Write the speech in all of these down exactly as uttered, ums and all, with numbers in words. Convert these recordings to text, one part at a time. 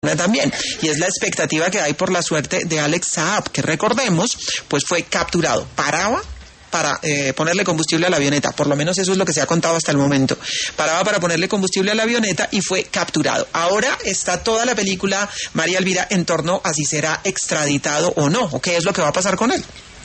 también, y es la expectativa que hay por la suerte de Alex Saab, que recordemos, pues fue capturado, paraba para eh, ponerle combustible a la avioneta, por lo menos eso es lo que se ha contado hasta el momento. Paraba para ponerle combustible a la avioneta y fue capturado. Ahora está toda la película, María Elvira, en torno a si será extraditado o no, o qué es lo que va a pasar con él.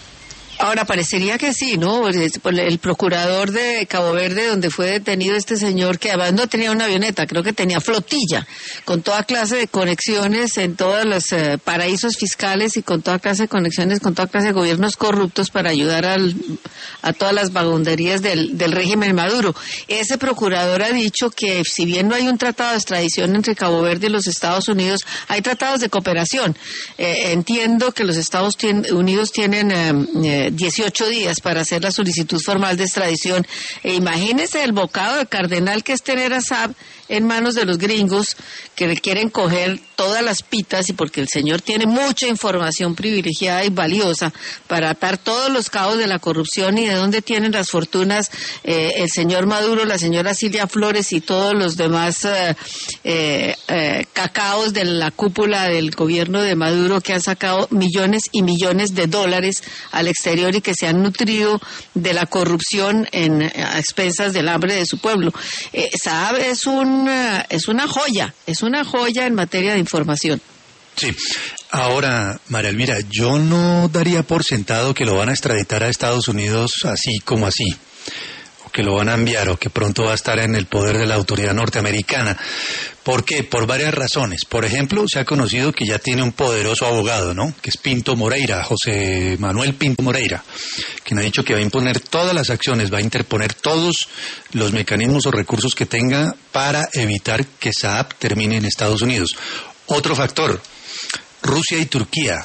Ahora, parecería que sí, ¿no? El procurador de Cabo Verde, donde fue detenido este señor, que además no tenía una avioneta, creo que tenía flotilla, con toda clase de conexiones en todos los eh, paraísos fiscales y con toda clase de conexiones, con toda clase de gobiernos corruptos para ayudar al, a todas las vagabunderías del, del régimen Maduro. Ese procurador ha dicho que si bien no hay un tratado de extradición entre Cabo Verde y los Estados Unidos, hay tratados de cooperación. Eh, entiendo que los Estados Unidos tienen eh, dieciocho días para hacer la solicitud formal de extradición. E imagínese el bocado de cardenal que es tener a Saab en manos de los gringos que le quieren coger todas las pitas, y porque el señor tiene mucha información privilegiada y valiosa para atar todos los cabos de la corrupción y de dónde tienen las fortunas eh, el señor Maduro, la señora Silvia Flores y todos los demás eh, eh, eh, cacaos de la cúpula del gobierno de Maduro, que han sacado millones y millones de dólares al exterior y que se han nutrido de la corrupción en, a expensas del hambre de su pueblo. Eh, Saab es un es una joya, es una joya en materia de información. Sí. Ahora, María Elvira, yo no daría por sentado que lo van a extraditar a Estados Unidos así como así, o que lo van a enviar, o que pronto va a estar en el poder de la autoridad norteamericana. ¿Por qué? Por varias razones. Por ejemplo, se ha conocido que ya tiene un poderoso abogado, ¿no? Que es Pinto Moreira, José Manuel Pinto Moreira, quien ha dicho que va a imponer todas las acciones, va a interponer todos los mecanismos o recursos que tenga para evitar que Saab termine en Estados Unidos. Otro factor, Rusia y Turquía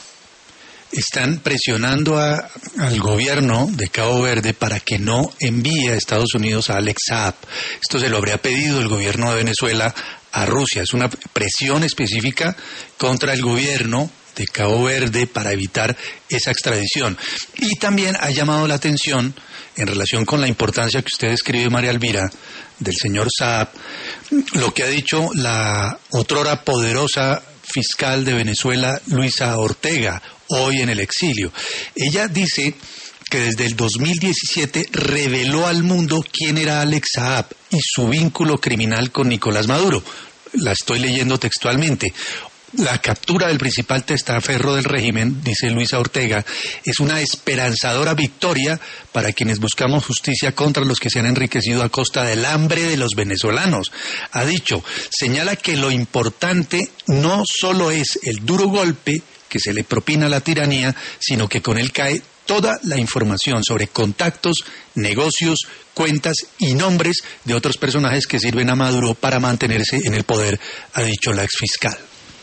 están presionando a, al gobierno de Cabo Verde para que no envíe a Estados Unidos a Alex Saab. Esto se lo habría pedido el gobierno de Venezuela a Rusia. Es una presión específica contra el gobierno de Cabo Verde para evitar esa extradición. Y también ha llamado la atención, en relación con la importancia que usted describe, María Elvira, del señor Saab, lo que ha dicho la otrora poderosa fiscal de Venezuela, Luisa Ortega, hoy en el exilio. Ella dice que desde el dos mil diecisiete reveló al mundo quién era Alex Saab y su vínculo criminal con Nicolás Maduro. La estoy leyendo textualmente. La captura del principal testaferro del régimen, dice Luisa Ortega, es una esperanzadora victoria para quienes buscamos justicia contra los que se han enriquecido a costa del hambre de los venezolanos. Ha dicho, señala que lo importante no solo es el duro golpe que se le propina a la tiranía, sino que con él cae toda la información sobre contactos, negocios, cuentas y nombres de otros personajes que sirven a Maduro para mantenerse en el poder, ha dicho la exfiscal.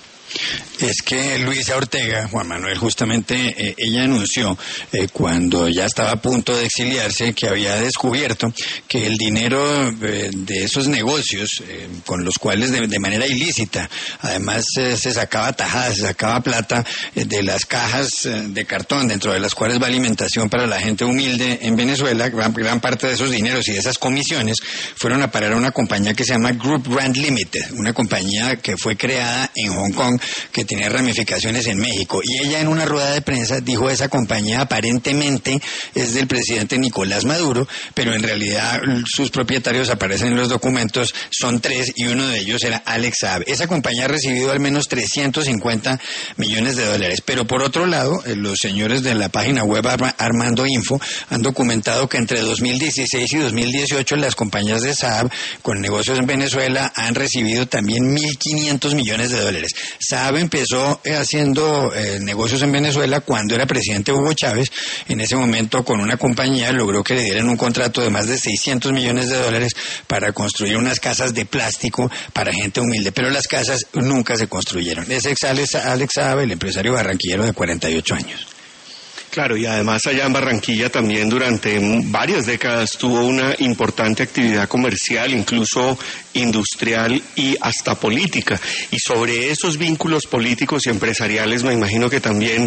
Es que Luisa Ortega, Juan Manuel, justamente eh, ella anunció eh, cuando ya estaba a punto de exiliarse que había descubierto que el dinero eh, de esos negocios eh, con los cuales de, de manera ilícita, además eh, se sacaba tajada, se sacaba plata eh, de las cajas eh, de cartón dentro de las cuales va alimentación para la gente humilde en Venezuela, gran, gran parte de esos dineros y de esas comisiones fueron a parar a una compañía que se llama Group Rand Limited, una compañía que fue creada en Hong Kong, que tiene ramificaciones en México, y ella en una rueda de prensa dijo esa compañía aparentemente es del presidente Nicolás Maduro, pero en realidad sus propietarios aparecen en los documentos, son tres y uno de ellos era Alex Saab. Esa compañía ha recibido al menos trescientos cincuenta millones de dólares, pero por otro lado los señores de la página web Armando Info han documentado que entre dos mil dieciséis y dos mil dieciocho las compañías de Saab con negocios en Venezuela han recibido también mil quinientos millones de dólares. Saab empezó haciendo eh, negocios en Venezuela cuando era presidente Hugo Chávez. En ese momento, con una compañía, logró que le dieran un contrato de más de seiscientos millones de dólares para construir unas casas de plástico para gente humilde, pero las casas nunca se construyeron. Ese ex Alex, Alex Saab, el empresario barranquillero de cuarenta y ocho años. Claro, y además allá en Barranquilla también durante varias décadas tuvo una importante actividad comercial, incluso industrial y hasta política. Y sobre esos vínculos políticos y empresariales me imagino que también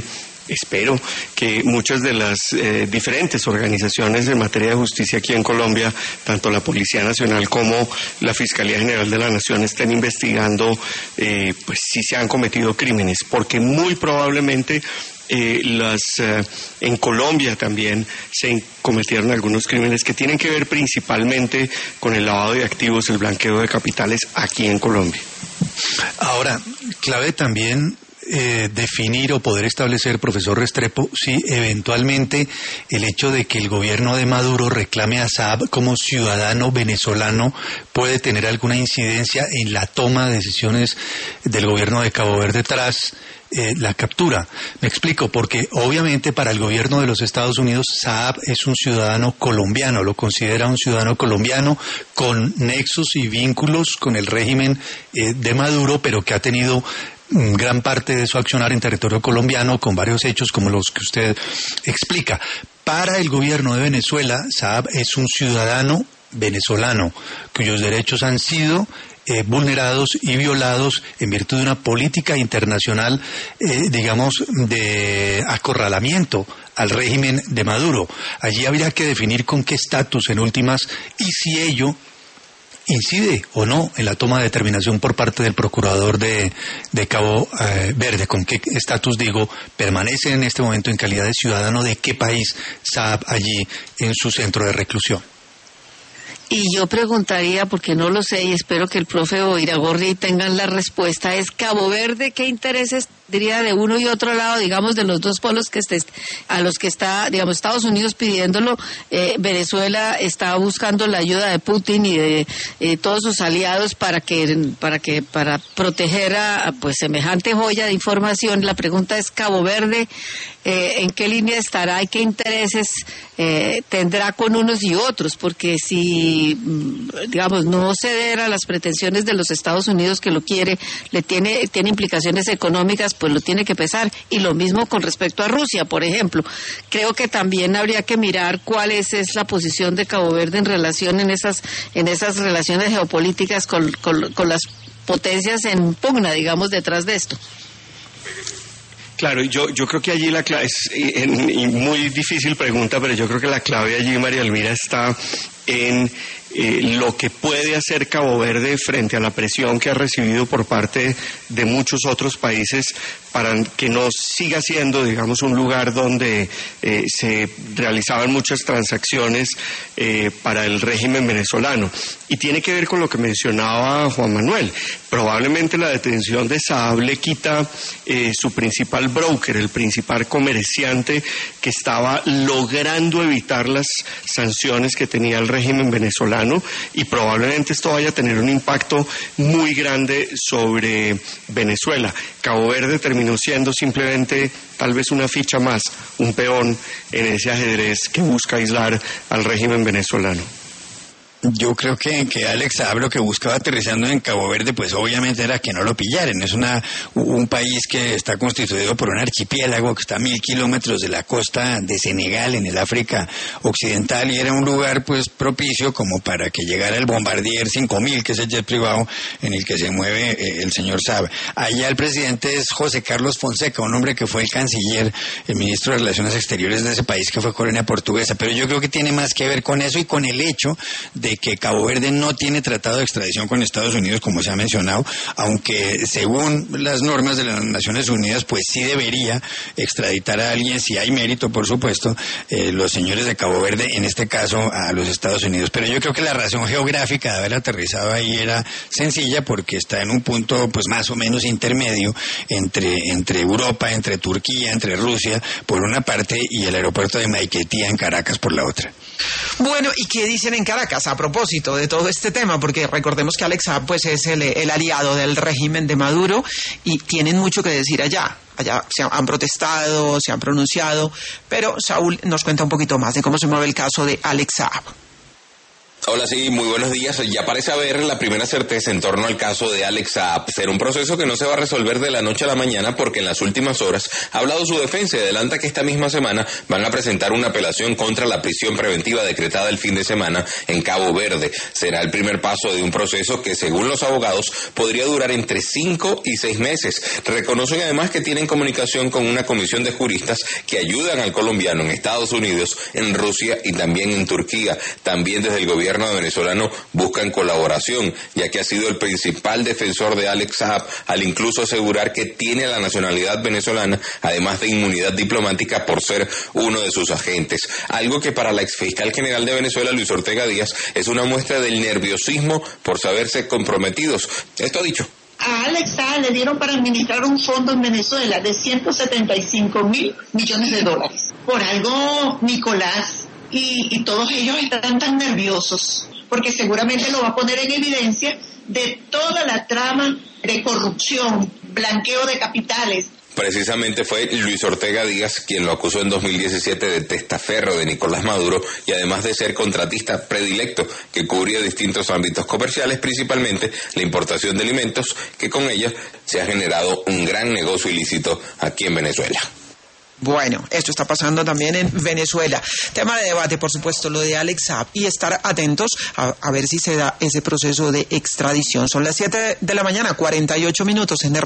espero que muchas de las eh, diferentes organizaciones en materia de justicia aquí en Colombia, tanto la Policía Nacional como la Fiscalía General de la Nación, estén investigando eh, pues si se han cometido crímenes, porque muy probablemente Eh, las eh, en Colombia también se cometieron algunos crímenes que tienen que ver principalmente con el lavado de activos, el blanqueo de capitales aquí en Colombia. Ahora, clave también eh, definir o poder establecer, profesor Restrepo, si eventualmente el hecho de que el gobierno de Maduro reclame a Saab como ciudadano venezolano puede tener alguna incidencia en la toma de decisiones del gobierno de Cabo Verde tras Eh, la captura. Me explico, porque obviamente para el gobierno de los Estados Unidos Saab es un ciudadano colombiano, lo considera un ciudadano colombiano con nexos y vínculos con el régimen eh, de Maduro, pero que ha tenido mm, gran parte de su accionar en territorio colombiano con varios hechos como los que usted explica. Para el gobierno de Venezuela, Saab es un ciudadano venezolano cuyos derechos han sido Eh, vulnerados y violados en virtud de una política internacional, eh, digamos, de acorralamiento al régimen de Maduro. Allí habría que definir con qué estatus en últimas y si ello incide o no en la toma de determinación por parte del procurador de, de Cabo eh, Verde, con qué estatus, digo, permanece en este momento en calidad de ciudadano de qué país Saab allí en su centro de reclusión. Y yo preguntaría, porque no lo sé y espero que el profe o Iragorri tengan la respuesta, ¿es Cabo Verde qué intereses diría de uno y otro lado, digamos, de los dos polos que esté, a los que está, digamos, Estados Unidos pidiéndolo, eh, Venezuela está buscando la ayuda de Putin y de eh, todos sus aliados para que, para que, para proteger a, pues, semejante joya de información? La pregunta es, Cabo Verde, eh, ¿en qué línea estará y qué intereses eh, tendrá con unos y otros? Porque si, digamos, no ceder a las pretensiones de los Estados Unidos, que lo quiere, le tiene, tiene implicaciones económicas, pues lo tiene que pesar. Y lo mismo con respecto a Rusia, por ejemplo. Creo que también habría que mirar cuál es, es la posición de Cabo Verde en relación en esas en esas relaciones geopolíticas con, con, con las potencias en pugna, digamos, detrás de esto. Claro, yo yo creo que allí la clave es en, en, muy difícil pregunta, pero yo creo que la clave allí, María Elvira, está en eh, lo que puede hacer Cabo Verde frente a la presión que ha recibido por parte de muchos otros países para que no siga siendo, digamos, un lugar donde eh, se realizaban muchas transacciones eh, para el régimen venezolano. Y tiene que ver con lo que mencionaba Juan Manuel. Probablemente la detención de Saab le quita eh, su principal broker, el principal comerciante que estaba logrando evitar las sanciones que tenía el régimen venezolano, y probablemente esto vaya a tener un impacto muy grande sobre Venezuela. Cabo Verde terminó siendo simplemente tal vez una ficha más, un peón en ese ajedrez que busca aislar al régimen venezolano. Yo creo que, que Alex Saab lo que buscaba aterrizando en Cabo Verde, pues obviamente era que no lo pillaran. Es una un país que está constituido por un archipiélago que está a mil kilómetros de la costa de Senegal, en el África Occidental, y era un lugar pues propicio como para que llegara el Bombardier cinco mil, que es el jet privado en el que se mueve eh, el señor Saab. Allá el presidente es José Carlos Fonseca, un hombre que fue el canciller, el ministro de Relaciones Exteriores de ese país, que fue colonia portuguesa. Pero yo creo que tiene más que ver con eso y con el hecho de que Cabo Verde no tiene tratado de extradición con Estados Unidos, como se ha mencionado, aunque según las normas de las Naciones Unidas, pues sí debería extraditar a alguien, si hay mérito, por supuesto, eh, los señores de Cabo Verde, en este caso a los Estados Unidos. Pero yo creo que la razón geográfica de haber aterrizado ahí era sencilla, porque está en un punto pues más o menos intermedio entre, entre Europa, entre Turquía, entre Rusia, por una parte, y el aeropuerto de Maiquetía en Caracas por la otra. Bueno, ¿y qué dicen en Caracas a propósito de todo este tema? Porque recordemos que Alex Saab pues es el, el aliado del régimen de Maduro y tienen mucho que decir allá. Allá se han protestado, se han pronunciado, pero Saúl nos cuenta un poquito más de cómo se mueve el caso de Alex Saab. Hola, sí, muy buenos días. Ya parece haber la primera certeza en torno al caso de Alex Saab. Será un proceso que no se va a resolver de la noche a la mañana porque en las últimas horas ha hablado su defensa y adelanta que esta misma semana van a presentar una apelación contra la prisión preventiva decretada el fin de semana en Cabo Verde. Será el primer paso de un proceso que, según los abogados, podría durar entre cinco y seis meses. Reconocen además que tienen comunicación con una comisión de juristas que ayudan al colombiano en Estados Unidos, en Rusia y también en Turquía. También desde el gobierno venezolano buscan colaboración, ya que ha sido el principal defensor de Alex Saab al incluso asegurar que tiene la nacionalidad venezolana, además de inmunidad diplomática por ser uno de sus agentes. Algo que para la exfiscal general de Venezuela, Luis Ortega Díaz, es una muestra del nerviosismo por saberse comprometidos. Esto dicho. A Alex Saab le dieron para administrar un fondo en Venezuela de ciento setenta y cinco mil millones de dólares. Por algo, Nicolás y, y todos ellos están tan nerviosos, porque seguramente lo va a poner en evidencia de toda la trama de corrupción, blanqueo de capitales. Precisamente fue Luis Ortega Díaz quien lo acusó en dos mil diecisiete de testaferro de Nicolás Maduro y además de ser contratista predilecto que cubría distintos ámbitos comerciales, principalmente la importación de alimentos, que con ella se ha generado un gran negocio ilícito aquí en Venezuela. Bueno, esto está pasando también en Venezuela. Tema de debate, por supuesto, lo de Alex Saab, y estar atentos a, a ver si se da ese proceso de extradición. Son las siete de la mañana, cuarenta y ocho minutos en R.